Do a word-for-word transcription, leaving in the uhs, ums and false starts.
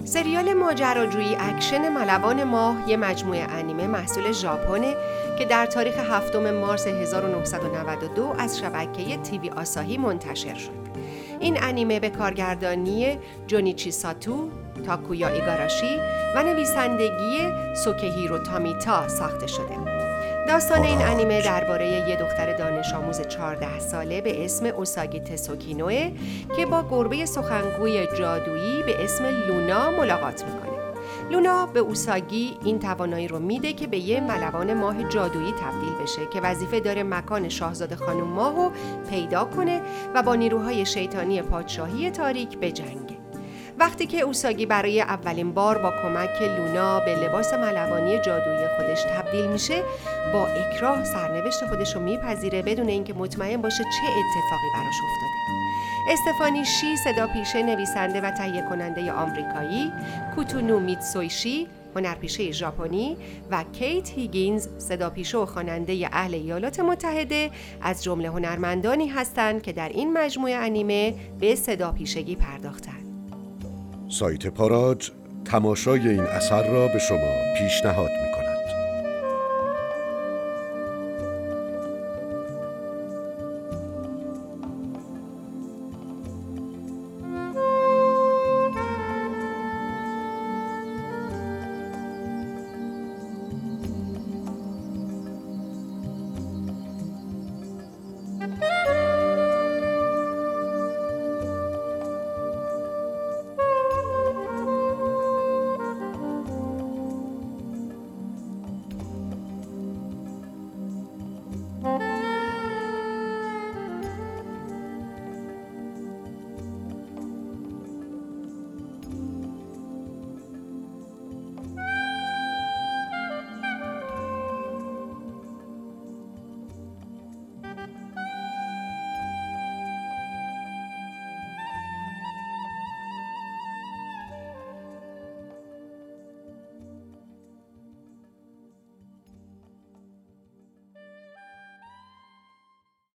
سریال ماجراجویی اکشن ملوان ماه یه مجموعه انیمه محصول ژاپنه که در تاریخ هفتم مارس هزار و نهصد و نود و دو از شبکه تیوی آساهی منتشر شد. این انیمه به کارگردانی جونیچی ساتو، تاکویا ایگاراشی و نویسندگی سوکهیرو تامیتا ساخته شده. داستان این انیمه درباره یه دختر دانش آموز چهارده ساله به اسم اوساگی تسوکینوه که با گربه سخنگوی جادویی به اسم لونا ملاقات میکنه. لونا به اوساگی این توانایی رو میده که به یه ملوان ماه جادویی تبدیل بشه که وظیفه داره مکان شاهزاده خانم ماهو پیدا کنه و با نیروهای شیطانی پادشاهی تاریک بجنگه. وقتی که اوساگی برای اولین بار با کمک لونا به لباس ملوانی جادویی خودش تبدیل میشه، با اکراه سرنوشت خودش رو میپذیره بدون اینکه مطمئن باشه چه اتفاقی براش افتاده. استفانی شی صداپیشه نویسنده و تهیه کننده آمریکایی، کوتونو میتسویشی هنرپیشه ژاپنی و کیت هیگینز صداپیشه و خواننده اهل ایالات متحده از جمله هنرمندانی هستند که در این مجموعه انیمه به صداپیشگی پرداختند. سایت پاراج تماشای این اثر را به شما پیشنهاد می‌کند.